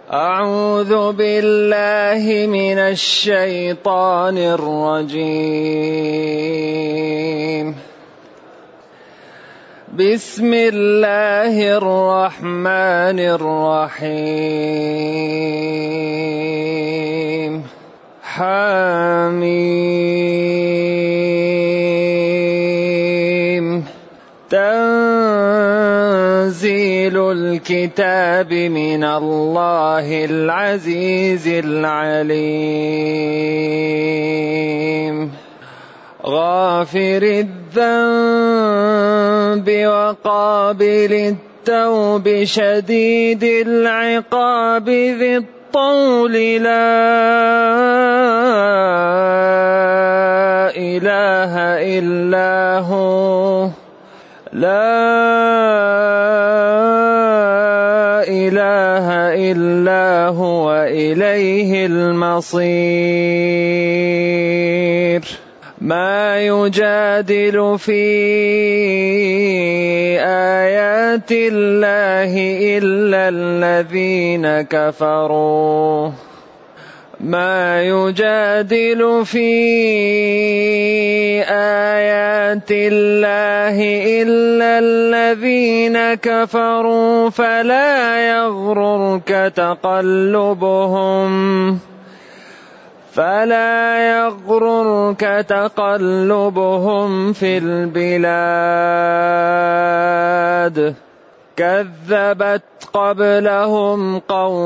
أعوذ بالله من الشيطان الرجيم. بسم الله الرحمن الرحيم. حميم. تنزيل الكتاب من الله العزيز العليم. غافر الذنب وقابل التوب شديد العقاب ذي الطول لا إله إلا هو إليه المصير. ما يجادل في آيات الله إلا الذين كفروا. ما يجادل في آيات الله إلا الذين كفروا فلا يغررك تقلبهم في البلاد. كذبت قبلهم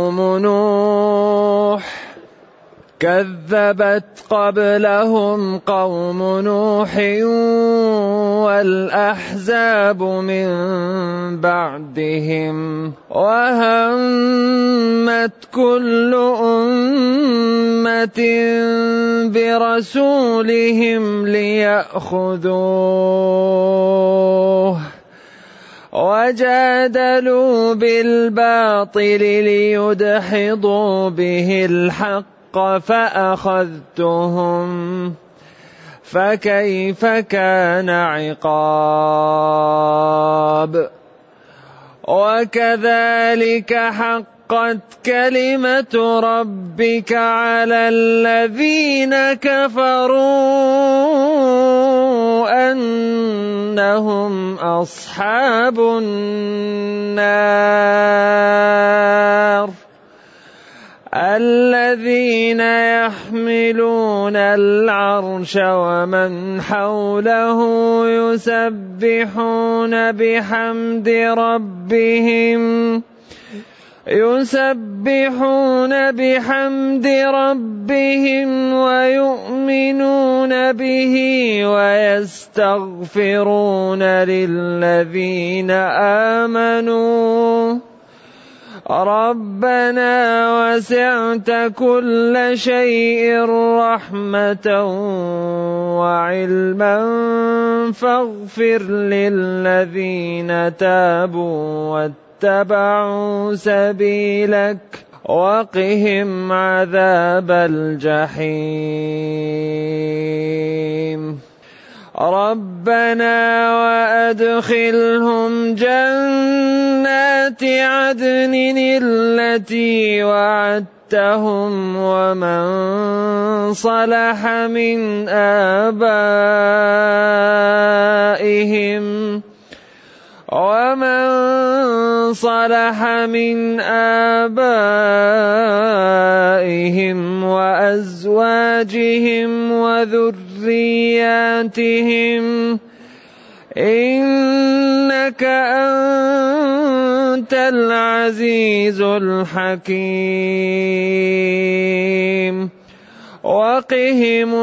قوم نوح والأحزاب من بعدهم وهمت كل أمة برسولهم ليأخذوه وجادلوا بالباطل ليدحضوا به الحق فأخذتهم فكيف كان عقاب. وكذلك حقت كلمة ربك على الذين كفروا أنهم أصحاب النار. الذين يحملون العرش ومن حوله يسبحون بحمد ربهم ويؤمنون به ويستغفرون للذين آمنوا ربنا وسعت كل شيء رحمة وعلما فاغفر للذين تابوا واتبعوا سبيلك وقهم عذاب الجحيم. ربنا وأدخلهم جنات عدن التي وعدتهم ومن صلح من آبائهم وأزواجهم وذرياتهم إنك أنت العزيز الحكيم. وقهم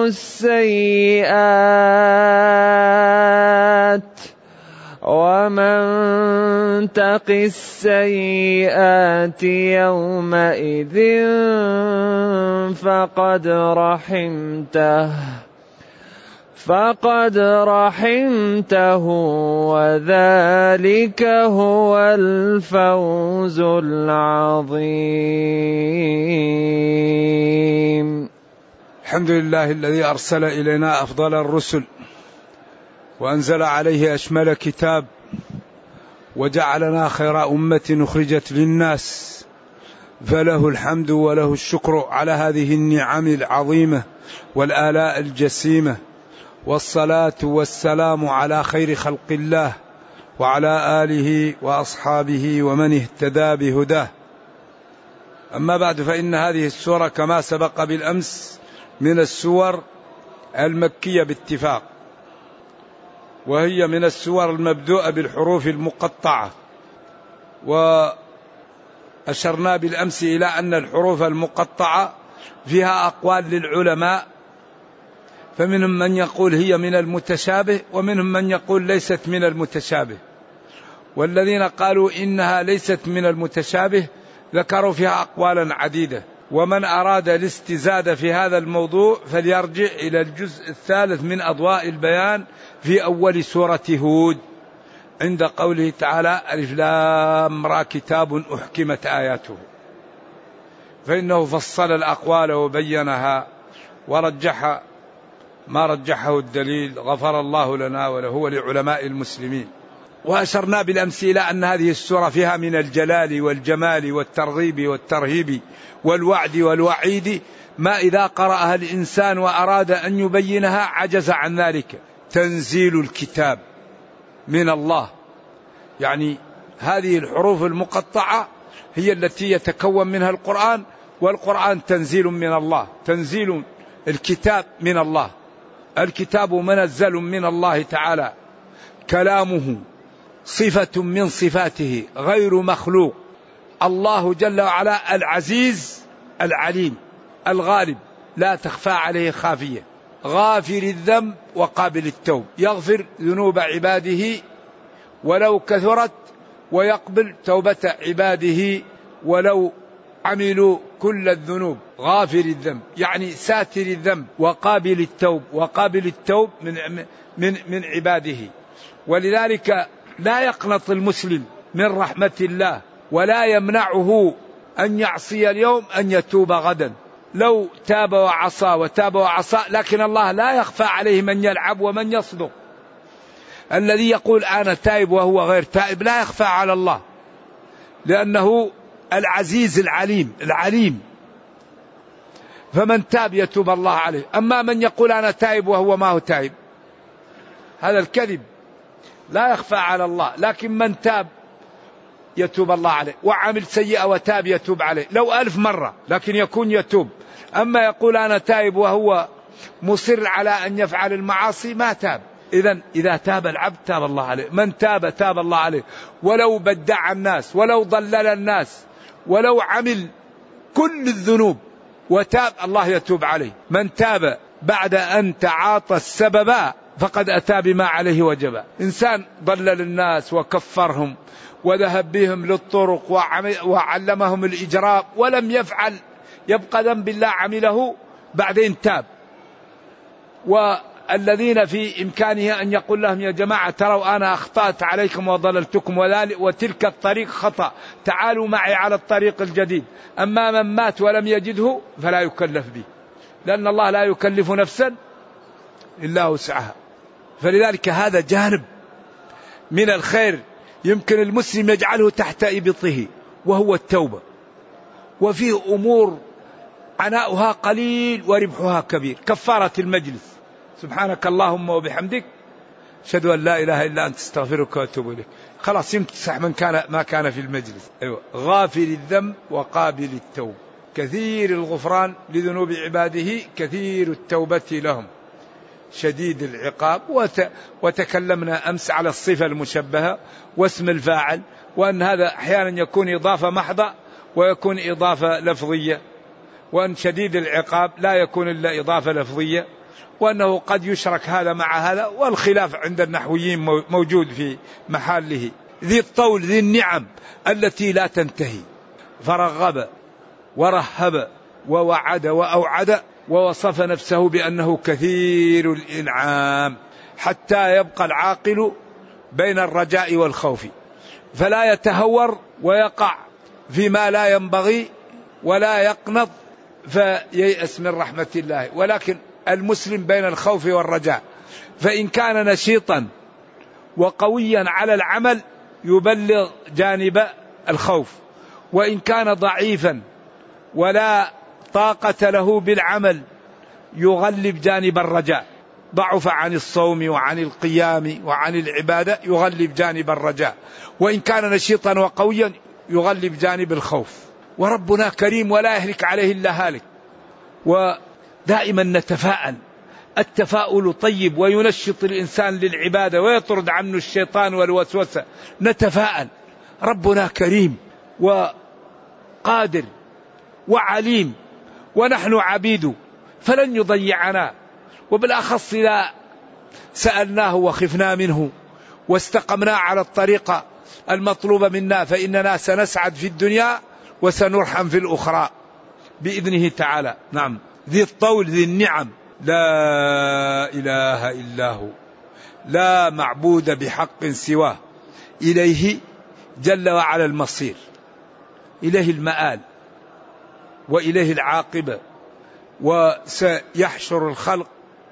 السيئات ومن تق السيئات يومئذ فقد رحمته وذلك هو الفوز العظيم. الحمد لله الذي أرسل إلينا أفضل الرسل وأنزل عليه أشمل كتاب وجعلنا خير أمة أخرجت للناس فله الحمد وله الشكر على هذه النعم العظيمة والآلاء الجسيمة، والصلاة والسلام على خير خلق الله وعلى آله وأصحابه ومن اهتدى بهداه. أما بعد، فإن هذه السورة كما سبق بالأمس من السور المكية باتفاق، وهي من السور المبدوءة بالحروف المقطعة، وأشرنا بالأمس إلى أن الحروف المقطعة فيها أقوال للعلماء، فمنهم من يقول هي من المتشابه، ومنهم من يقول ليست من المتشابه. والذين قالوا إنها ليست من المتشابه ذكروا فيها أقوالا عديدة، ومن أراد الاستزادة في هذا الموضوع فليرجع إلى الجزء الثالث من أضواء البيان في أول سورة هود، عند قوله تعالى: ألف لام را كتاب أحكمت آياته، فإنه فصل الأقوال وبينها ورجح ما رجحه الدليل، غفر الله لنا وله ولعلماء المسلمين. وأشرنا بالأمس إلى أن هذه السورة فيها من الجلال والجمال والترغيب والترهيب والوعد والوعيد ما إذا قرأها الإنسان وأراد أن يبينها عجز عن ذلك. تنزيل الكتاب من الله، يعني هذه الحروف المقطعة هي التي يتكون منها القرآن، والقرآن تنزيل من الله، تنزيل الكتاب من الله. الكتاب منزل من الله تعالى، كلامه صفة من صفاته غير مخلوق. الله جل وعلا العزيز العليم الغالب، لا تخفى عليه خافية، غافر الذنب وقابل التوب، يغفر ذنوب عباده ولو كثرت، ويقبل توبة عباده ولو عملوا كل الذنوب. غافر الذنب يعني ساتر الذنب، وقابل التوب، وقابل التوب من عباده. ولذلك لا يقنط المسلم من رحمة الله، ولا يمنعه أن يعصي اليوم أن يتوب غدا. لو تاب وعصى وتاب وعصى، لكن الله لا يخفى عليه من يلعب ومن يصدق. الذي يقول أنا تائب وهو غير تائب لا يخفى على الله، لأنه العزيز العليم، فمن تاب يتوب الله عليه. أما من يقول أنا تائب وهو ما هو تائب، هذا الكذب لا يخفى على الله. لكن من تاب يتوب الله عليه، وعمل سيئة وتاب يتوب عليه لو 1000 مرة، لكن يكون يتوب. أما يقول أنا تائب وهو مصر على أن يفعل المعاصي ما تاب. إذا تاب العبد تاب الله عليه، من تاب تاب الله عليه، ولو بدع الناس، ولو ضلل الناس، ولو عمل كل الذنوب وتاب، الله يتوب عليه. من تاب بعد أن تعاطى السبب فقد أتى بما عليه وجب. إنسان ضلل الناس وكفرهم وذهب بهم للطرق وعلمهم الإجرام ولم يفعل، يبقى ذنب الله عمله، بعدين تاب. والذين في إمكانه أن يقول لهم يا جماعة تروا أنا أخطأت عليكم وضللتكم وتلك الطريق خطأ، تعالوا معي على الطريق الجديد. أما من مات ولم يجده فلا يكلف به، لأن الله لا يكلف نفسا إلا وسعها. فلذلك هذا جانب من الخير يمكن المسلم يجعله تحت إبطه، وهو التوبة. وفيه أمور عناؤها قليل وربحها كبير، كفارة المجلس، سبحانك اللهم وبحمدك أشهد أن لا إله إلا أنت استغفرك وأتوب إليك، خلاص يمسح ما كان في المجلس. أيوة. غافر الذنب وقابل التوب، كثير الغفران لذنوب عباده، كثير التوبة لهم، شديد العقاب. وتكلمنا أمس على الصفة المشبهة واسم الفاعل، وأن هذا أحيانا يكون إضافة محضة ويكون إضافة لفظية، وأن شديد العقاب لا يكون إلا إضافة لفظية، وأنه قد يشرك هذا مع هذا، والخلاف عند النحويين موجود في محله. ذي الطول، ذي النعم التي لا تنتهي، فرغب ورهب ووعد وأوعد، ووصف نفسه بأنه كثير الإنعام، حتى يبقى العاقل بين الرجاء والخوف، فلا يتهور ويقع فيما لا ينبغي، ولا يقنط فييأس من رحمة الله. ولكن المسلم بين الخوف والرجاء، فإن كان نشيطا وقويا على العمل يبلغ جانب الخوف، وإن كان ضعيفا ولا طاقة له بالعمل يغلب جانب الرجاء، ضعف عن الصوم وعن القيام وعن العبادة يغلب جانب الرجاء، وإن كان نشيطا وقويا يغلب جانب الخوف. وربنا كريم ولا يهلك عليه إلا هالك. ودائما نتفاءل، التفاؤل طيب وينشط الإنسان للعبادة ويطرد عنه الشيطان والوسوسة. نتفاءل، ربنا كريم وقادر وعليم ونحن عبيد فلن يضيعنا، وبالأخص إذا سألناه وخفنا منه واستقمنا على الطريقة المطلوبة منا فإننا سنسعد في الدنيا وسنرحم في الأخرى بإذنه تعالى. نعم، ذي الطول ذي النعم، لا إله إلا هو، لا معبود بحق سواه، إليه جل وعلا المصير، إليه المآل وإليه العاقبة، وسيحشر الخلق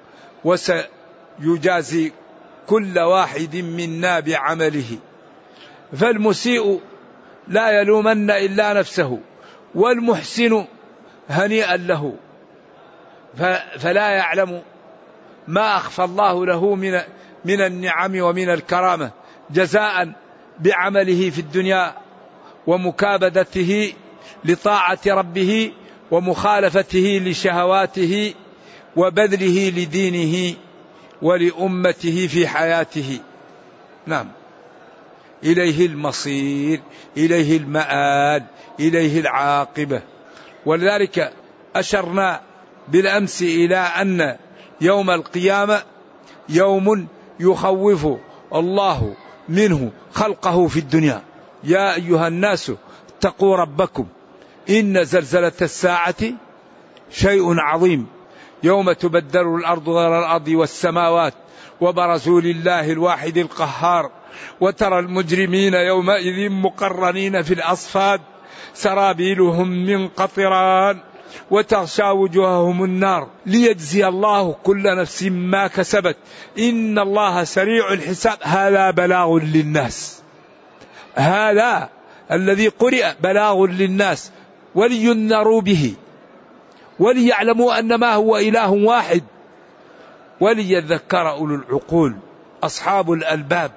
وسيجازي كل واحد منا بعمله. فالمسيء لا يلومن إلا نفسه، والمحسن هنيئا له، فلا يعلم ما أخفى الله له من النعم ومن الكرامة جزاء بعمله في الدنيا ومكابدته لطاعة ربه ومخالفته لشهواته وبذله لدينه ولأمته في حياته. نعم، إليه المصير، إليه المآل، إليه العاقبة. ولذلك أشرنا بالأمس إلى أن يوم القيامة يوم يخوف الله منه خلقه في الدنيا. يا أيها الناس اتقوا ربكم إن زلزلة الساعة شيء عظيم، يوم تبدل الأرض غير الأرض والسماوات وبرزوا لله الواحد القهار، وترى المجرمين يومئذ مقرنين في الأصفاد سرابيلهم من قطران وتغشى وجوههم النار ليجزي الله كل نفس ما كسبت إن الله سريع الحساب. هذا بلاغ للناس، هذا الذي قرئ بلاغ للناس ولينذروا به وليعلموا أنما هو إله واحد وليذكر أولو العقول أصحاب الألباب.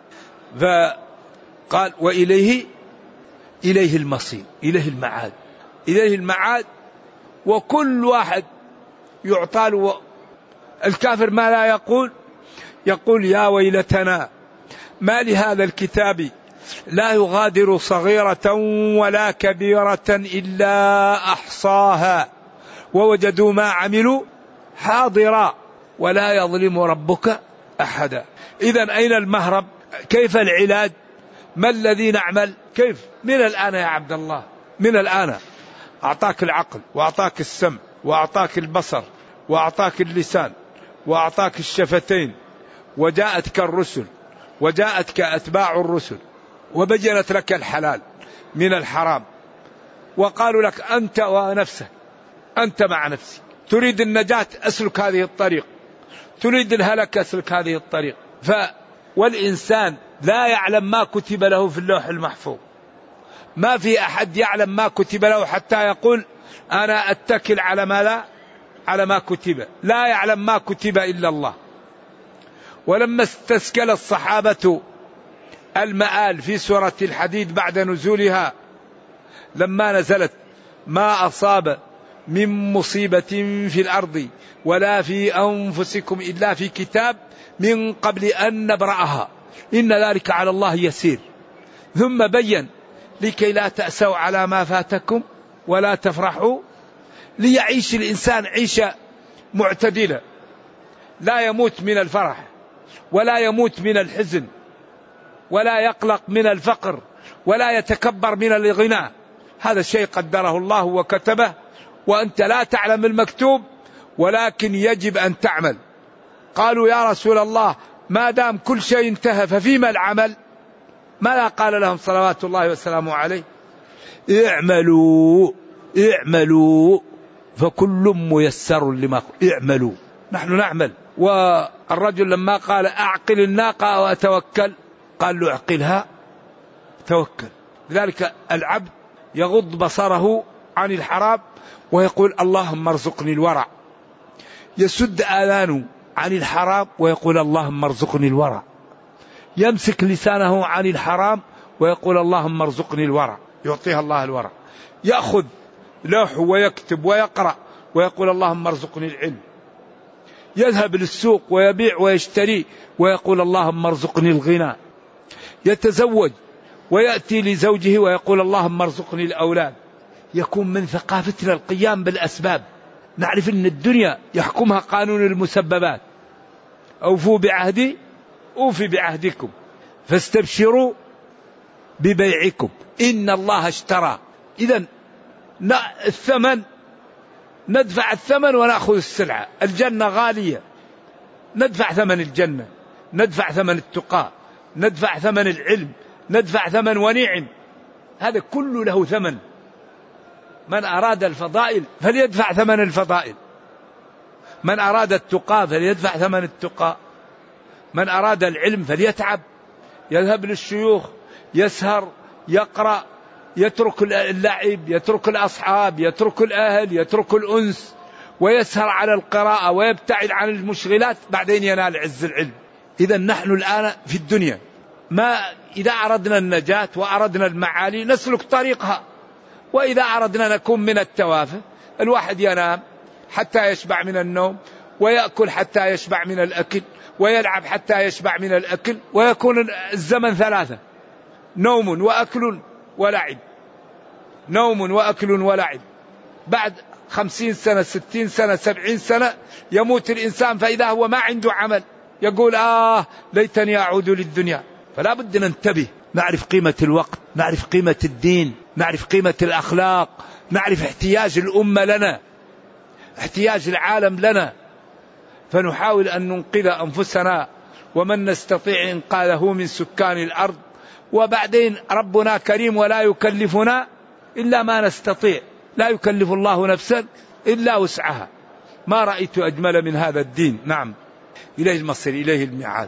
فقال وإليه المصير، إليه المعاد، إليه المعاد. وكل واحد يعطى له. الكافر ما لا يقول يا ويلتنا ما لهذا الكتاب لا يغادر صغيرة ولا كبيرة إلا أحصاها ووجدوا ما عملوا حاضرا ولا يظلم ربك أحدا. إذن أين المهرب؟ كيف العلاج؟ ما الذي نعمل؟ كيف؟ من الآن يا عبد الله، من الآن. أعطاك العقل وأعطاك السمع وأعطاك البصر وأعطاك اللسان وأعطاك الشفتين، وجاءتك الرسل وجاءتك أتباع الرسل وبينت لك الحلال من الحرام، وقالوا لك أنت ونفسك، أنت مع نفسك، تريد النجاة أسلك هذه الطريق، تريد الهلك أسلك هذه الطريق. والإنسان لا يعلم ما كتب له في اللوح المحفوظ، ما في أحد يعلم ما كتب له حتى يقول أنا أتكل على ما كتب. لا يعلم ما كتب إلا الله. ولما استسكل الصحابة المآل في سورة الحديد بعد نزولها، لما نزلت ما أصاب من مصيبة في الأرض ولا في أنفسكم إلا في كتاب من قبل أن نبرأها إن ذلك على الله يسير، ثم بين لكي لا تأسوا على ما فاتكم ولا تفرحوا، ليعيش الإنسان عيشة معتدلة، لا يموت من الفرح ولا يموت من الحزن ولا يقلق من الفقر ولا يتكبر من الغنى. هذا الشيء قدره الله وكتبه، وأنت لا تعلم المكتوب ولكن يجب أن تعمل. قالوا يا رسول الله ما دام كل شيء انتهى ففيما العمل؟ ماذا قال لهم صلوات الله وسلامه عليه؟ اعملوا فكل ميسر لما اعملوا. نحن نعمل. والرجل لما قال أعقل الناقة أو أتوكل، قال له اعقلها توكل. لذلك العبد يغض بصره عن الحرام ويقول اللهم ارزقني الورع، يسد آذانه عن الحرام ويقول اللهم ارزقني الورع، يمسك لسانه عن الحرام ويقول اللهم ارزقني الورع، يعطيها الله الورع، يأخذ لوح ويكتب ويقرأ ويقول اللهم ارزقني العلم، يذهب للسوق ويبيع ويشتري ويقول اللهم ارزقني الغنى، يتزوج ويأتي لزوجه ويقول اللهم ارزقني الأولاد. يكون من ثقافتنا القيام بالأسباب، نعرف أن الدنيا يحكمها قانون المسببات، أوفوا بعهدي أوفي بعهدكم فاستبشروا ببيعكم إن الله اشترى. إذن الثمن، ندفع الثمن ونأخذ السلعة. الجنة غالية، ندفع ثمن الجنة، ندفع ثمن التقى، ندفع ثمن العلم، ندفع ثمن ونعم، هذا كله له ثمن. من أراد الفضائل فليدفع ثمن الفضائل، من أراد التقى فليدفع ثمن التقى، من أراد العلم فليتعب، يذهب للشيوخ، يسهر، يقرأ، يترك اللعب، يترك الأصحاب، يترك الأهل، يترك الأنس، ويسهر على القراءة ويبتعد عن المشغلات، بعدين ينال عز العلم. إذا نحن الآن في الدنيا إذا أردنا النجاة وأردنا المعالي نسلك طريقها، وإذا أردنا نكون من التوافه، الواحد ينام حتى يشبع من النوم، ويأكل حتى يشبع من الأكل، ويلعب حتى يشبع من الأكل، ويكون الزمن ثلاثة: نوم وأكل ولعب، نوم وأكل ولعب. بعد 50 سنة 60 سنة 70 سنة يموت الإنسان فإذا هو ما عنده عمل، يقول ليتني أعود للدنيا. فلا بد ننتبه، نعرف قيمة الوقت، نعرف قيمة الدين، نعرف قيمة الأخلاق، نعرف احتياج الأمة لنا، احتياج العالم لنا، فنحاول أن ننقذ أنفسنا ومن نستطيع إنقاذه من سكان الأرض. وبعدين ربنا كريم ولا يكلفنا إلا ما نستطيع، لا يكلف الله نفسا إلا وسعها. ما رأيت أجمل من هذا الدين. نعم، إليه المصير، إليه الميعاد.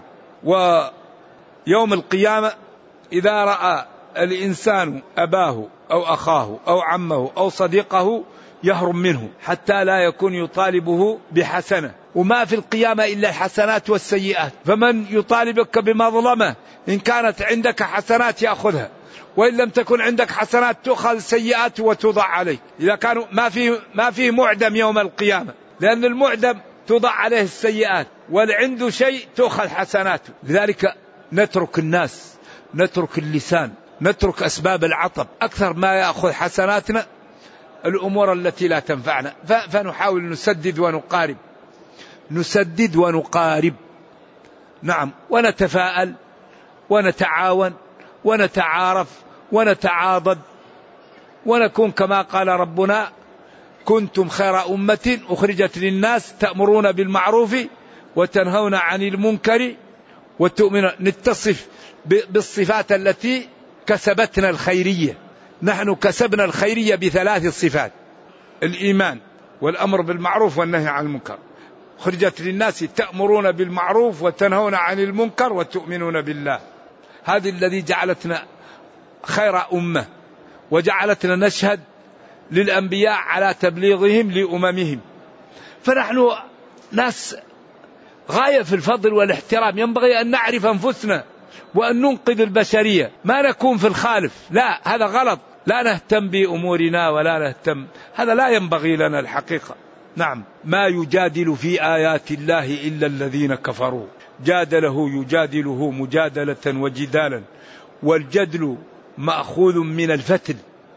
ويوم القيامة إذا رأى الإنسان أباه أو أخاه أو عمه أو صديقه يهرب منه حتى لا يكون يطالبه بحسنة، وما في القيامة إلا الحسنات والسيئات، فمن يطالبك بمظلمة إن كانت عندك حسنات يأخذها، وإن لم تكن عندك حسنات تأخذ سيئات وتوضع عليك. إذا كانوا ما فيه معدم يوم القيامة، لأن المعدم توضع عليه السيئات، والعنده شيء تأخذ حسناته. لذلك نترك الناس، نترك اللسان، نترك أسباب العطب، أكثر ما يأخذ حسناتنا الأمور التي لا تنفعنا. فنحاول نسدد ونقارب، نسدد ونقارب، نعم، ونتفاءل ونتعاون ونتعارف ونتعاضد، ونكون كما قال ربنا: كنتم خير أمة أخرجت للناس تأمرون بالمعروف وتنهون عن المنكر وتؤمنون. نتصف بالصفات التي كسبتنا الخيرية. نحن كسبنا الخيرية ب3 صفات: الإيمان والأمر بالمعروف والنهي عن المنكر. خرجت للناس تأمرون بالمعروف وتنهون عن المنكر وتؤمنون بالله. هذه الذي جعلتنا خير أمة، وجعلتنا نشهد للأنبياء على تبليغهم لأممهم. فنحن ناس غاية في الفضل والاحترام، ينبغي أن نعرف أنفسنا وأن ننقذ البشرية، ما نكون في الخالف. لا، هذا غلط، لا نهتم بأمورنا ولا نهتم، هذا لا ينبغي لنا الحقيقة. نعم، ما يجادل في آيات الله إلا الذين كفروا. جادله يجادله مجادلة وجدالا، والجدل مأخوذ من الفتل.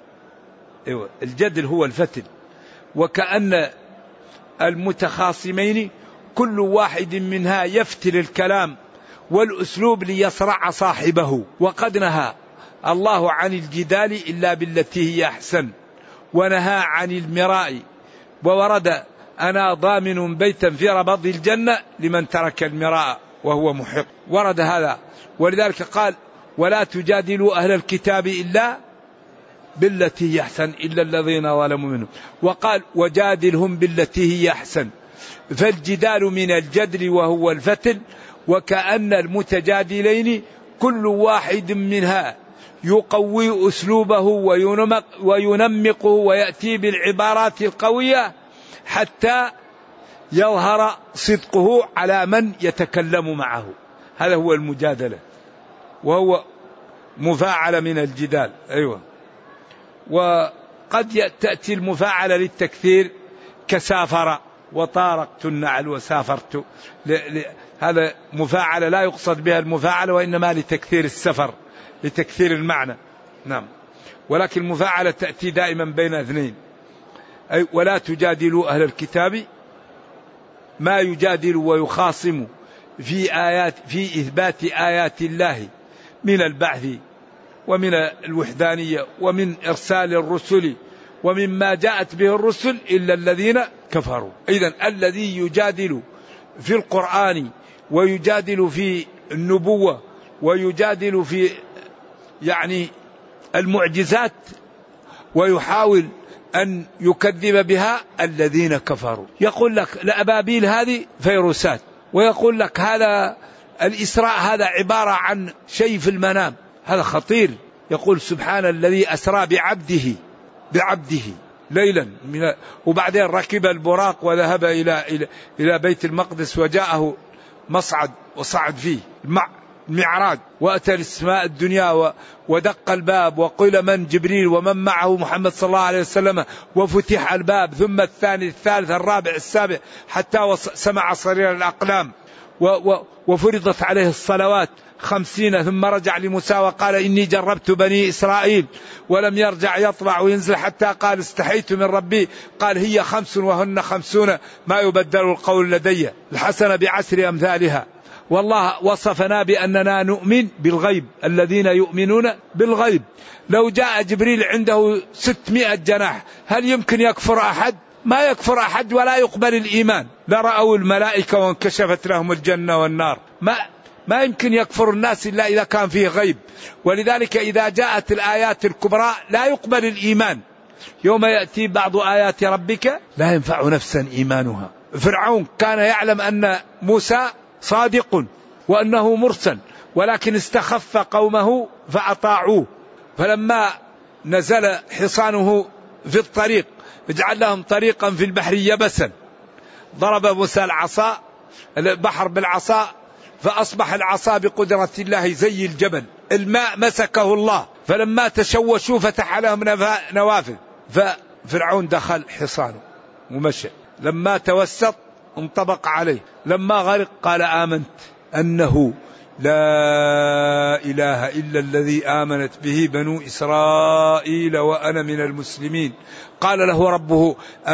الجدل هو الفتل، وكأن المتخاصمين كل واحد منها يفتل الكلام والأسلوب ليصرع صاحبه. وقد نهى الله عن الجدال إلا بالتي هي أحسن، ونهى عن المراء، وورد: أنا ضامن بيتا في ربض الجنة لمن ترك المراء وهو محق. ورد هذا، ولذلك قال: ولا تجادلوا أهل الكتاب إلا بالتي هي أحسن إلا الذين ظلموا منهم. وقال: وجادلهم بالتي هي أحسن. فالجدال من الجدل وهو الفتل، وكأن المتجادلين كل واحد منها يقوي أسلوبه وينمقه ويأتي بالعبارات القوية حتى يظهر صدقه على من يتكلم معه. هذا هو المجادلة، وهو مفاعلة من الجدال. أيوة. وقد تأتي المفاعلة للتكثير كسافر وطارقت النعل وسافرت، هذا مفاعلة لا يقصد بها المفاعلة وإنما لتكثير السفر، لتكثير المعنى. نعم. ولكن المفاعلة تأتي دائما بين اثنين. أي ولا تجادلوا أهل الكتاب ما يجادل ويخاصم في إثبات آيات الله من البعث ومن الوحدانية ومن إرسال الرسل ومما جاءت به الرسل إلا الذين كفروا. إذن الذي يجادل في القرآن ويجادل في النبوة ويجادل في المعجزات ويحاول أن يكذب بها الذين كفروا. يقول لك الأبابيل هذه فيروسات، ويقول لك هذا الإسراء هذا عبارة عن شيء في المنام. هذا خطير. يقول سبحان الذي أسرى بعبده ليلا وبعدين ركب البراق وذهب إلى بيت المقدس وجاءه مصعد وصعد فيه المعراج، وأتى السماء الدنيا ودق الباب وقيل من جبريل ومن معه محمد صلى الله عليه وسلم، وفتح الباب ثم الثاني الثالث الرابع السابع حتى سمع صرير الأقلام وفرضت عليه الصلوات 50 ثم رجع لموسى وقال إني جربت بني إسرائيل ولم يرجع يطلع وينزل حتى قال استحيت من ربي قال هي 5 وهن 50 ما يبدل القول لدي الحسنة بعشر أمثالها. والله وصفنا بأننا نؤمن بالغيب، الذين يؤمنون بالغيب. لو جاء جبريل عنده 600 جناح هل يمكن يكفر أحد؟ ما يكفر أحد ولا يقبل الإيمان. لرأوا الملائكة وانكشفت لهم الجنة والنار. ما يمكن يكفر الناس إلا إذا كان فيه غيب. ولذلك إذا جاءت الآيات الكبرى لا يقبل الإيمان. يوم يأتي بعض آيات ربك لا ينفع نفسا إيمانها. فرعون كان يعلم أن موسى صادق وأنه مرسل، ولكن استخف قومه فأطاعوه. فلما نزل حصانه في الطريق اجعل لهم طريقا في البحر يبسا، ضرب موسى البحر بالعصا فأصبح العصا بقدرة الله زي الجبل، الماء مسكه الله، فلما تشوشوا فتح لهم نوافذ، ففرعون دخل حصانه ومشى. لما توسط انطبق عليه، لما غرق قال آمنت أنه لا إله إلا الذي آمنت به بنو إسرائيل وأنا من المسلمين. قال له ربه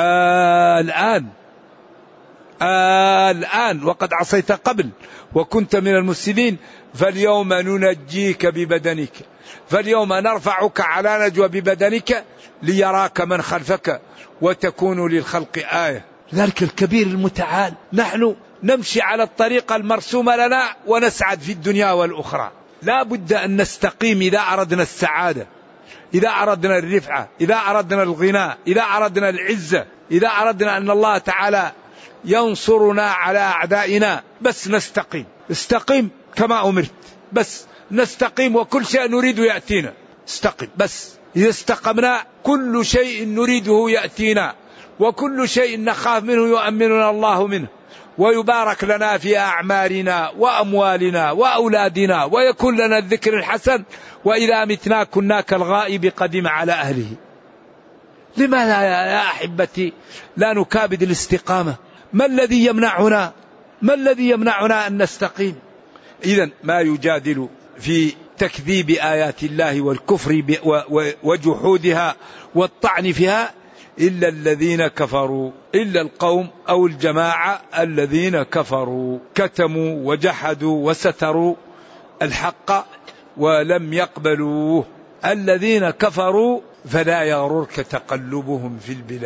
الآن وقد عصيت قبل وكنت من المسلمين، فاليوم ننجيك ببدنك، فاليوم نرفعك على نجوى ببدنك ليراك من خلفك وتكون للخلق آية. ذلك الكبير المتعال. نحن نمشي على الطريقة المرسومة لنا ونسعد في الدنيا والأخرى. لا بد أن نستقيم إذا أردنا السعادة، إذا أردنا الرفعة، إذا أردنا الغناء، إذا أردنا العزة، إذا أردنا أن الله تعالى ينصرنا على أعدائنا. بس استقيم كما أمرت، بس نستقيم وكل شيء نريد يأتينا. استقم بس. إذا استقمنا كل شيء نريده يأتينا، وكل شيء نخاف منه يؤمننا الله منه، ويبارك لنا في أعمارنا وأموالنا وأولادنا، ويكون لنا الذكر الحسن، وإذا متنا كنا كالغائب قدم على أهله. لماذا يا أحبتي لا نكابد الاستقامة؟ ما الذي يمنعنا أن نستقيم؟ إذن ما يجادل في تكذيب آيات الله والكفر وجحودها والطعن فيها إلا الذين كفروا، إلا القوم أو الجماعة الذين كفروا كتموا وجحدوا وستروا الحق ولم يقبلوه. الذين كفروا فلا يغررك تقلبهم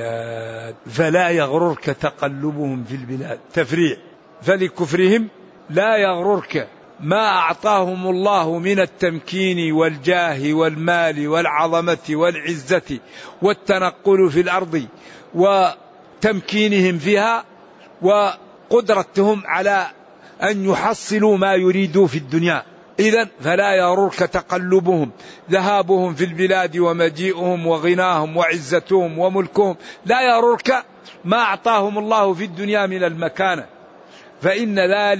في البلاد، تفريع. فلكفرهم لا يغررك ما أعطاهم الله من التمكين والجاه والمال والعظمة والعزة والتنقل في الأرض وتمكينهم فيها وقدرتهم على أن يحصلوا ما يريدوا في الدنيا. إذن فلا يغررك تقلبهم، ذهابهم في البلاد ومجيئهم وغناهم وعزتهم وملكهم، لا يغررك ما أعطاهم الله في الدنيا من المكانة، فإن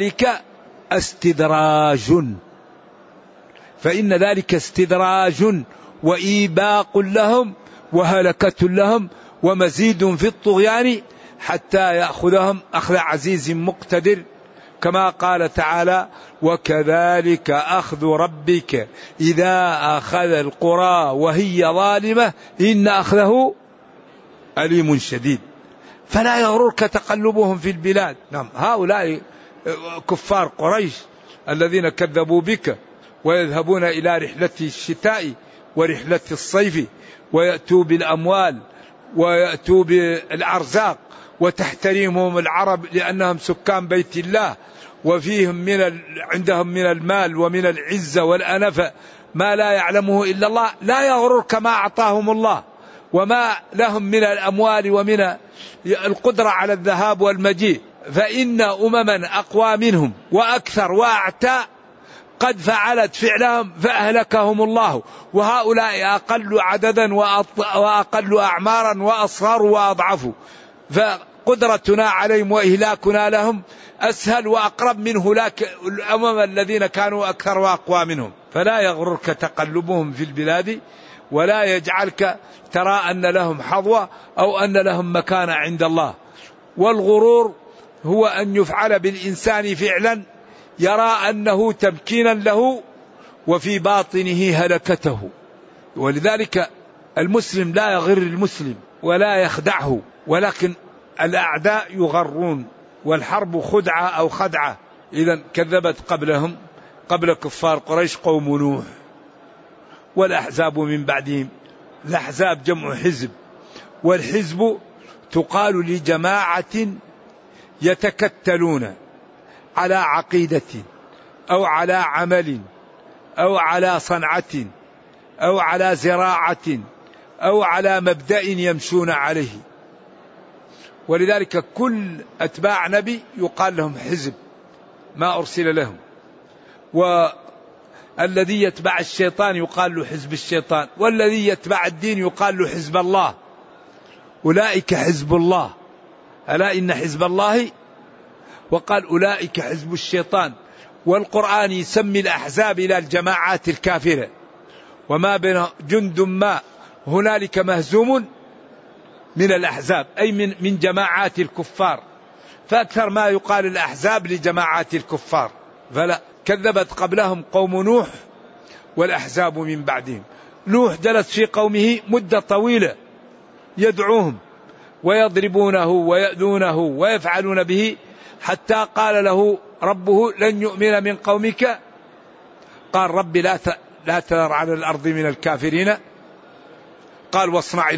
ذلك استدراج وإيباق لهم وهلكة لهم ومزيد في الطغيان حتى يأخذهم أخذ عزيز مقتدر، كما قال تعالى: وكذلك أخذ ربك إذا أخذ القرى وهي ظالمة إن أخذه أليم شديد. فلا يغررك تقلبهم في البلاد. نعم، هؤلاء كفار قريش الذين كذبوا بك ويذهبون إلى رحلة الشتاء ورحلة الصيف، ويأتوا بالأموال ويأتوا بالأرزاق، وتحترمهم العرب لأنهم سكان بيت الله، وفيهم عندهم من المال ومن العزة والأنفة ما لا يعلمه إلا الله. لا يغررك ما أعطاهم الله وما لهم من الأموال ومن القدرة على الذهاب والمجيء، فإن أمما أقوى منهم وأكثر وأعتى قد فعلت فعلهم فأهلكهم الله، وهؤلاء أقل عددا وأقل أعمارا وأصغر وأضعفوا، فقدرتنا عليهم وإهلاكنا لهم أسهل وأقرب من هلاك الأمم الذين كانوا أكثر وأقوى منهم. فلا يغررك تقلبهم في البلاد، ولا يجعلك ترى أن لهم حظوة أو أن لهم مكانة عند الله. والغرور هو أن يفعل بالإنسان فعلا يرى أنه تمكينا له وفي باطنه هلكته. ولذلك المسلم لا يغر المسلم ولا يخدعه، ولكن الأعداء يغرون، والحرب خدعة أو خدعة. إذن كذبت قبلهم قبل كفار قريش قوم نوح والأحزاب من بعدهم. الأحزاب جمع حزب، والحزب تقال لجماعة يتكتلون على عقيدة أو على عمل أو على صنعة أو على زراعة أو على مبدأ يمشون عليه. ولذلك كل أتباع نبي يقال لهم حزب ما أرسل لهم، والذي يتبع الشيطان يقال له حزب الشيطان، والذي يتبع الدين يقال له حزب الله. أولئك حزب الله، ألا إن حزب الله، وقال أولئك حزب الشيطان. والقرآن يسمي الأحزاب إلى الجماعات الكافرة، وما بين جند ما هنالك مهزوم من الأحزاب، أي من جماعات الكفار، فأكثر ما يقال الأحزاب لجماعات الكفار. فلا، كذبت قبلهم قوم نوح والأحزاب من بعدهم. نوح جلس في قومه مدة طويلة يدعوهم ويضربونه ويأذونه ويفعلون به، حتى قال له ربه لن يؤمن من قومك. قال رب لا تذر على الأرض من الكافرين. قال واصنع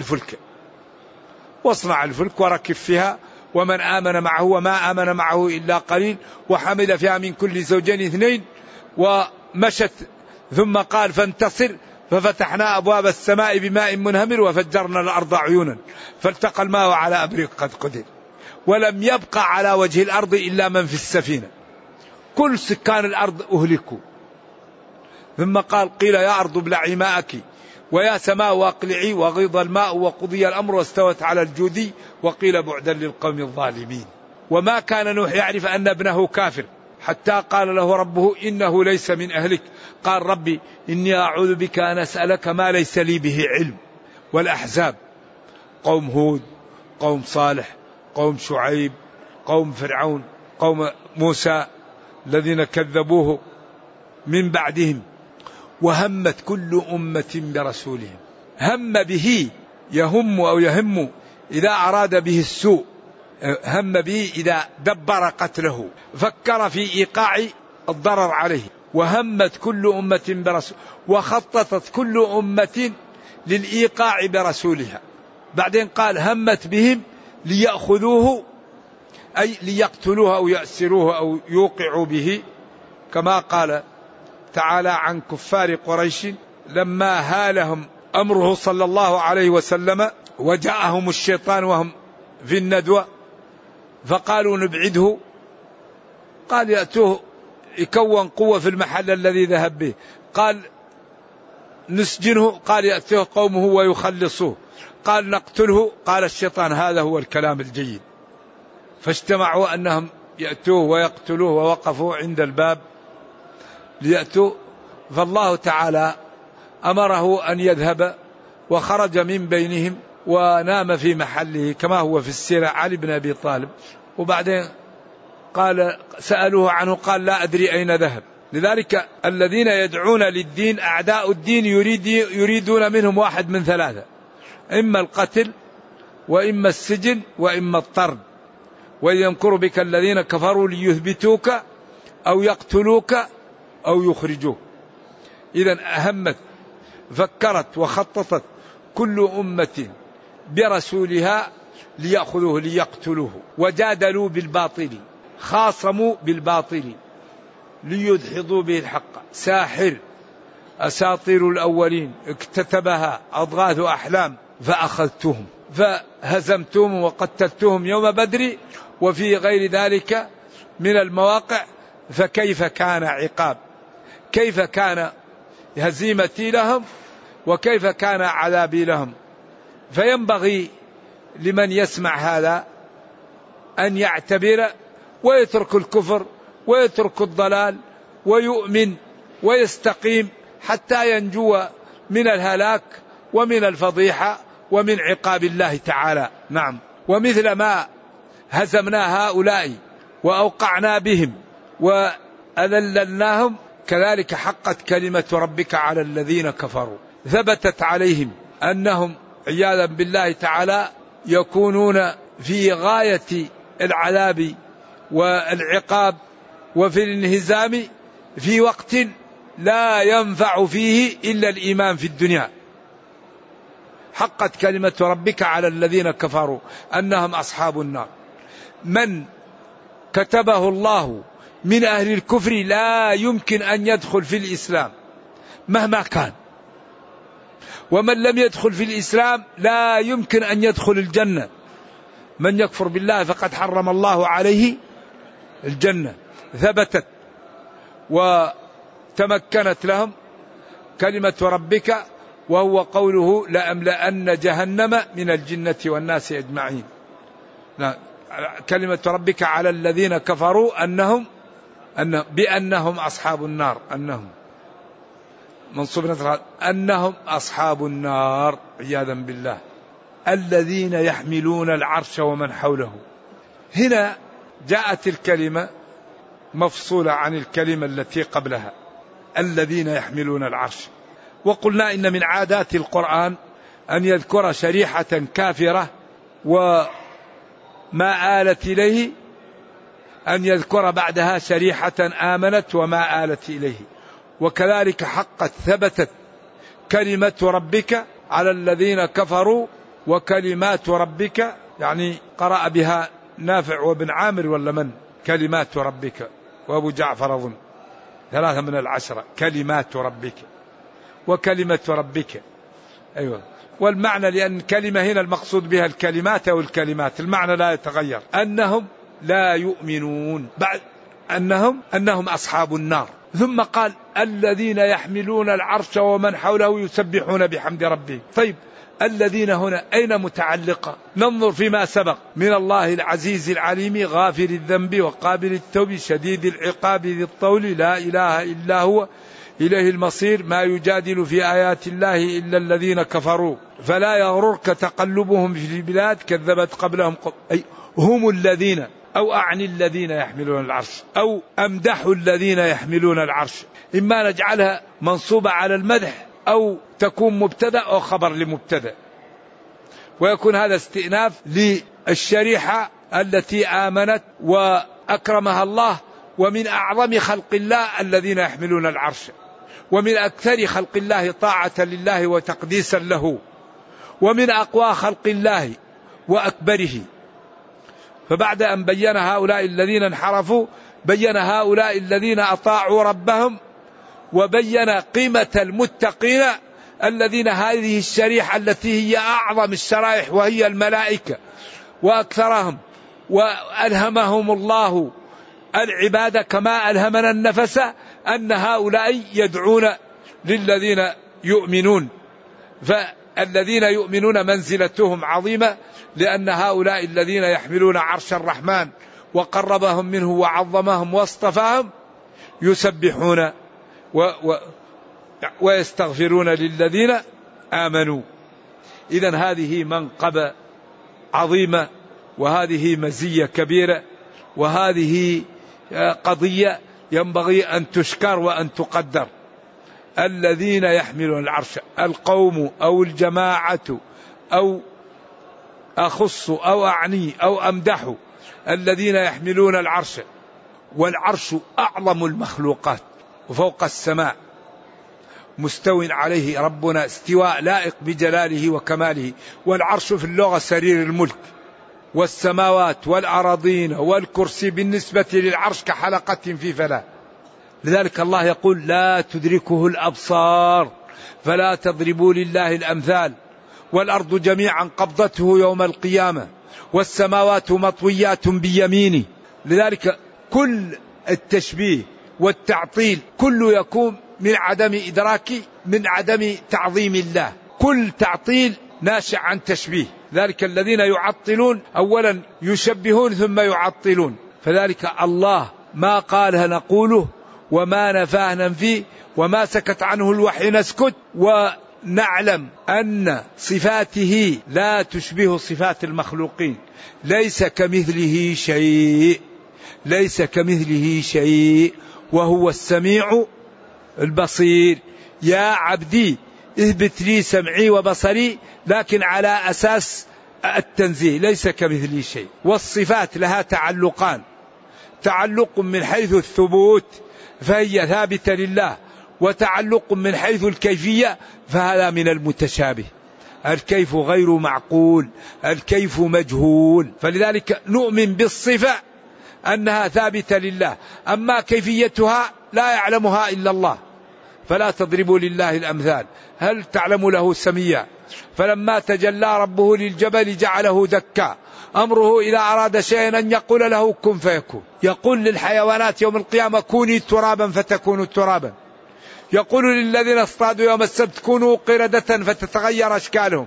الفلك وركب فيها ومن آمن معه وما آمن معه إلا قليل، وحمل فيها من كل زوجين 2 ومشت. ثم قال فانتصر، ففتحنا أبواب السماء بماء منهمر وفجرنا الأرض عيونا فالتقى الماء على أمر قد قدر، ولم يبقى على وجه الأرض إلا من في السفينة، كل سكان الأرض أهلكوا. ثم قال قيل يا أرض ابلعي ماءك ويا سماء واقلعي وغيض الماء وقضي الأمر واستوت على الجودي وقيل بعدا للقوم الظالمين. وما كان نوح يعرف أن ابنه كافر حتى قال له ربه إنه ليس من أهلك. قال ربي إني أعوذ بك أن أسألك ما ليس لي به علم. والأحزاب قوم هود، قوم صالح، قوم شعيب، قوم فرعون، قوم موسى الذين كذبوه من بعدهم. وهمت كل أمة برسولهم. هم به يهم أو يهم إذا أراد به السوء، هم به إذا دبر قتله، فكر في إيقاع الضرر عليه. وهمت كل أمة برسول، وخططت كل أمة للإيقاع برسولها. بعدين قال همت بهم ليأخذوه، أي ليقتلوه أو يأسروه أو يوقعوا به، كما قال تعالى عن كفار قريش لما هالهم أمره صلى الله عليه وسلم وجاءهم الشيطان وهم في الندوة فقالوا نبعده. قال يأتوه يكون قوة في المحل الذي ذهب به. قال نسجنه، قال يأتيه قومه ويخلصوه. قال نقتله، قال الشيطان هذا هو الكلام الجيد. فاجتمعوا أنهم يأتوه ويقتلوه، ووقفوا عند الباب ليأتوا. فالله تعالى أمره أن يذهب، وخرج من بينهم ونام في محله كما هو في السيرة علي بن أبي طالب. وبعدين قال سألوه عنه قال لا أدري أين ذهب. لذلك الذين يدعون للدين أعداء الدين يريدون منهم واحد من ثلاثة: إما القتل، وإما السجن، وإما الطرد. ويمكر بك الذين كفروا ليثبتوك أو يقتلوك أو يخرجوك. إذن أهمت فكرت وخططت كل أمة برسولها ليأخذوه ليقتلوه، وجادلوا بالباطل، خاصموا بالباطل ليدحضوا به الحق. ساحر، أساطير الأولين، اكتتبها، أضغاث أحلام. فأخذتهم فهزمتهم وقتلتهم يوم بدر وفي غير ذلك من المواقع. فكيف كان عقاب، كيف كان هزيمتي لهم، وكيف كان عذابي لهم. فينبغي لمن يسمع هذا أن يعتبر ويترك الكفر ويترك الضلال ويؤمن ويستقيم حتى ينجو من الهلاك ومن الفضيحة ومن عقاب الله تعالى. نعم. ومثل ما هزمنا هؤلاء وأوقعنا بهم وأذللناهم، كذلك حقت كلمة ربك على الذين كفروا. ثبتت عليهم أنهم عياذا بالله تعالى يكونون في غاية العذاب والعقاب وفي الانهزام في وقت لا ينفع فيه إلا الإيمان في الدنيا. حقت كلمة ربك على الذين كفروا أنهم أصحاب النار. من كتبه الله من أهل الكفر لا يمكن أن يدخل في الإسلام مهما كان، ومن لم يدخل في الإسلام لا يمكن أن يدخل الجنة. من يكفر بالله فقد حرم الله عليه الجنة. ثبتت وتمكنت لهم كلمة ربك، وهو قوله لأملأن جهنم من الجنة والناس أجمعين. كلمة ربك على الذين كفروا بأنهم أصحاب النار، أنهم أصحاب النار عياذا بالله. الذين يحملون العرش ومن حوله. هنا جاءت الكلمة مفصولة عن الكلمة التي قبلها، الذين يحملون العرش. وقلنا إن من عادات القرآن أن يذكر شريحة كافرة وما آلت إليه، أن يذكر بعدها شريحة آمنت وما آلت إليه. وكذلك حقت ثبتت كلمة ربك على الذين كفروا، وكلمات ربك يعني قرأ بها نافع وابن عامر ولا من؟ كلمات ربك وأبو جعفر أظن 3 من 10. كلمات ربك وكلمة ربك. أيوة. والمعنى لأن كلمة هنا المقصود بها الكلمات أو الكلمات، المعنى لا يتغير. أنهم لا يؤمنون، بعد أنهم أصحاب النار. ثم قال الذين يحملون العرش ومن حوله يسبحون بحمد ربهم. طيب الذين هنا أين متعلقة؟ ننظر فيما سبق من الله العزيز العليم غافر الذنب وقابل التوب شديد العقاب ذي الطول لا إله إلا هو إليه المصير ما يجادل في آيات الله إلا الذين كفروا فلا يغررك تقلبهم في البلاد كذبت قبلهم أي هم الذين أو أعني الذين يحملون العرش أو أمدح الذين يحملون العرش. إما نجعلها منصوبة على المدح أو تكون مبتدأ أو خبر لمبتدأ، ويكون هذا استئناف للشريحة التي آمنت وأكرمها الله. ومن أعظم خلق الله الذين يحملون العرش، ومن أكثر خلق الله طاعة لله وتقديسا له، ومن أقوى خلق الله وأكبره. فبعد أن بين هؤلاء الذين انحرفوا بين هؤلاء الذين أطاعوا ربهم، وبين قيمة المتقين الذين هذه الشريحة التي هي أعظم الشرائح وهي الملائكة وأكثرهم، وألهمهم الله العبادة كما ألهمنا النفس أن هؤلاء يدعون للذين يؤمنون، فالذين يؤمنون منزلتهم عظيمة، لأن هؤلاء الذين يحملون عرش الرحمن وقربهم منه وعظمهم واصطفاهم يسبحون ويستغفرون للذين آمنوا. إذن هذه منقبة عظيمة، وهذه مزية كبيرة، وهذه قضية ينبغي أن تشكر وأن تقدر. الذين يحملون العرش، القوم أو الجماعة أو أخص أو أعني أو أمدح، الذين يحملون العرش، والعرش أعظم المخلوقات وفوق السماء، مستو عليه ربنا استواء لائق بجلاله وكماله. والعرش في اللغة سرير الملك، والسماوات والأراضين والكرسي بالنسبة للعرش كحلقة في فلاة. لذلك الله يقول لا تدركه الأبصار فلا تضربوا لله الأمثال، والأرض جميعا قبضته يوم القيامة، والسماوات مطويات بيمينه. لذلك كل التشبيه والتعطيل كله يكون من عدم إدراك، من عدم تعظيم الله. كل تعطيل ناشئ عن تشبيه. ذلك الذين يعطلون أولا يشبهون ثم يعطلون. فذلك الله ما قاله نقوله، وما نفاه ننفيه، وما سكت عنه الوحي نسكت، ونعلم أن صفاته لا تشبه صفات المخلوقين. ليس كمثله شيء، ليس كمثله شيء، وهو السميع البصير. يا عبدي اثبت لي سمعي وبصري، لكن على أساس التنزيه، ليس كمثله شيء. والصفات لها تعلقان، تعلق من حيث الثبوت فهي ثابتة لله، وتعلق من حيث الكيفية فهذا من المتشابه. الكيف غير معقول، الكيف مجهول. فلذلك نؤمن بالصفة أنها ثابتة لله، أما كيفيتها لا يعلمها إلا الله. فلا تضربوا لله الأمثال. هل تعلم له سميا؟ فلما تجلى ربه للجبل جعله دكا. أمره إذا أراد شيئا أن يقول له كن فيكون. يقول للحيوانات يوم القيامة كوني ترابا فتكونوا ترابا. يقول للذين اصطادوا يوم السبت كونوا قردة فتتغير أشكالهم.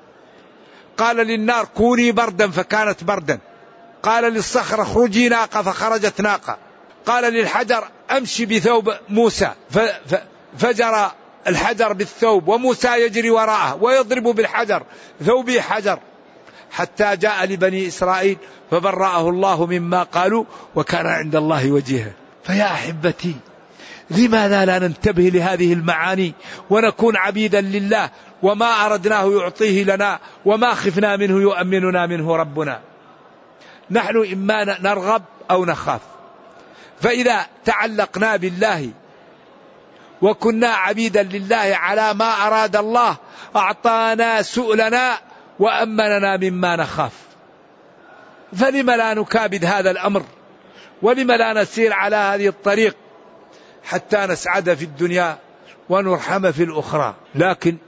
قال للنار كوني بردا فكانت بردا. قال للصخرة اخرجي ناقة فخرجت ناقة. قال للحجر أمشي بثوب موسى فجرى الحجر بالثوب، وموسى يجري وراءه ويضرب بالحجر ثوبه حجر، حتى جاء لبني إسرائيل فبرأه الله مما قالوا وكان عند الله وجيها. فيا أحبتي لماذا لا ننتبه لهذه المعاني ونكون عبيدا لله، وما أردناه يعطيه لنا، وما خفنا منه يؤمننا منه ربنا. نحن إما نرغب أو نخاف. فإذا تعلقنا بالله وكنا عبيدا لله على ما أراد الله أعطانا سؤلنا وأمننا مما نخاف. فلم لا نكابد هذا الأمر، ولم لا نسير على هذه الطريق حتى نسعد في الدنيا ونرحم في الأخرى. لكن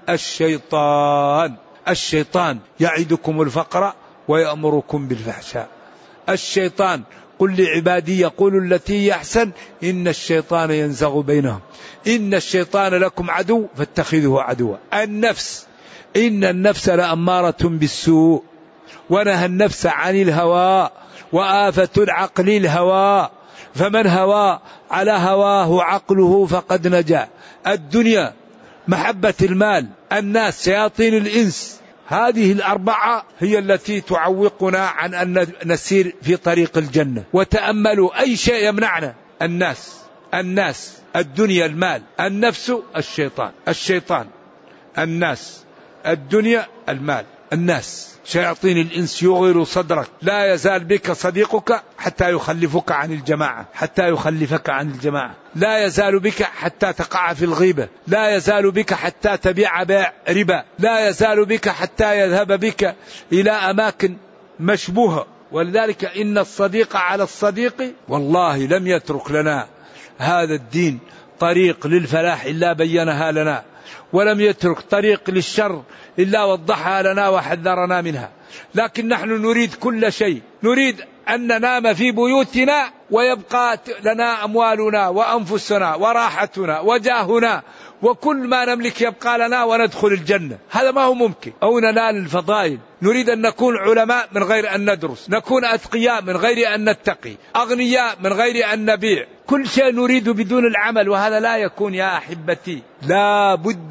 الشيطان يعدكم الفقر ويأمركم بالفحشاء. الشيطان قل لعبادي يقولوا التي هي أحسن إن الشيطان ينزغ بينهم إن الشيطان لكم عدو فاتخذوه عدوا. النفس إن النفس لأمارة بالسوء، ونهى النفس عن الهوى، وآفة العقل الهوى، فمن هوى على هواه عقله فقد نجا. الدنيا، محبة المال، الناس، شياطين الإنس، هذه الأربعة هي التي تعوقنا عن أن نسير في طريق الجنة. وتأملوا أي شيء يمنعنا. الناس، الدنيا، المال، النفس، الشيطان، الناس، الدنيا، المال، الناس، شياطين الإنس يغير صدرك. لا يزال بك صديقك حتى يخلفك عن الجماعة، لا يزال بك حتى تقع في الغيبة، لا يزال بك حتى تبيع بيع ربا، لا يزال بك حتى يذهب بك إلى أماكن مشبوهة. ولذلك إن الصديق على الصديق والله لم يترك لنا هذا الدين طريق للفلاح إلا بينها لنا، ولم يترك طريق للشر إلا وضحها لنا وحذرنا منها. لكن نحن نريد كل شيء، نريد أن ننام في بيوتنا ويبقى لنا أموالنا وأنفسنا وراحتنا وجاهنا وكل ما نملك يبقى لنا وندخل الجنة؟ هذا ما هو ممكن. أو ننال الفضائل، نريد أن نكون علماء من غير أن ندرس، نكون أتقياء من غير أن نتقي، أغنياء من غير أن نبيع، كل شيء نريد بدون العمل، وهذا لا يكون يا أحبتي. لا بد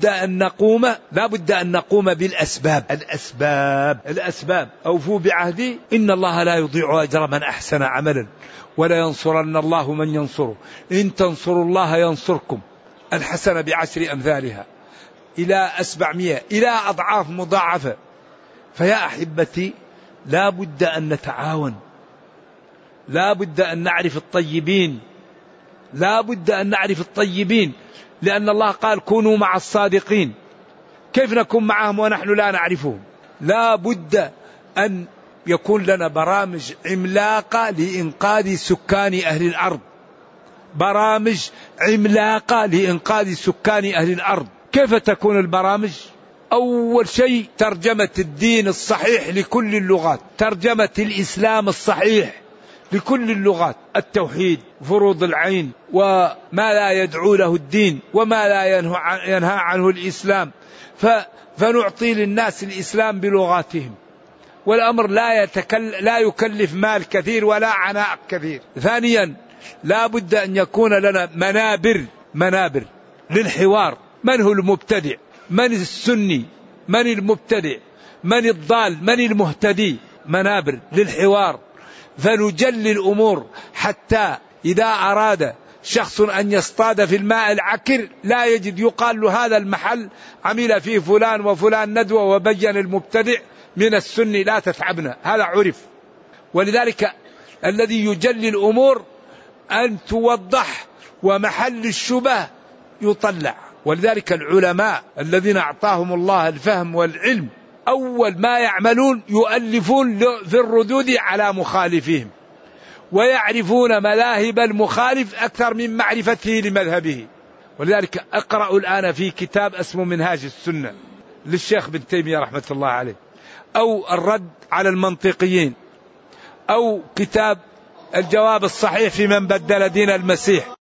أن نقوم بالأسباب. الأسباب أوفوا بعهدي إن الله لا يضيع أجر من أحسن عملا ولا ينصرن الله من ينصره إن تنصروا الله ينصركم. الحسنة ب10 أمثالها إلى 700 إلى أضعاف مضاعفة. فيا أحبتي لا بد أن نتعاون، لا بد أن نعرف الطيبين، لا بد أن نعرف الطيبين، لأن الله قال كونوا مع الصادقين. كيف نكون معهم ونحن لا نعرفهم؟ لا بد أن يكون لنا برامج عملاقة لإنقاذ سكان أهل الأرض، برامج عملاقة لإنقاذ سكان أهل الأرض. كيف تكون البرامج؟ أول شيء ترجمة الدين الصحيح لكل اللغات، ترجمة الإسلام الصحيح لكل اللغات، التوحيد، فروض العين، وما لا يدعو له الدين وما لا ينهى عنه الإسلام، فنعطي للناس الإسلام بلغاتهم. والأمر لا يكلف مال كثير ولا عناء كثير. ثانيا لا بد أن يكون لنا منابر للحوار. من هو المبتدع؟ من السني؟ من المبتدع؟ من الضال؟ من المهتدي؟ منابر للحوار، فنجلي الأمور حتى إذا أراد شخص أن يصطاد في الماء العكر لا يجد، يقال له هذا المحل عمل فيه فلان وفلان ندوة وبين المبتدع من السني لا تتعبنا، هذا عرف. ولذلك الذي يجلي الأمور أن توضح ومحل الشبه يطلع. ولذلك العلماء الذين أعطاهم الله الفهم والعلم أول ما يعملون يؤلفون في الردود على مخالفهم، ويعرفون مذاهب المخالف أكثر من معرفته لمذهبه. ولذلك أقرأ الآن في كتاب اسمه منهاج السنة للشيخ ابن تيمية رحمة الله عليه، أو الرد على المنطقيين، أو كتاب الجواب الصحيح في من بدل دين المسيح،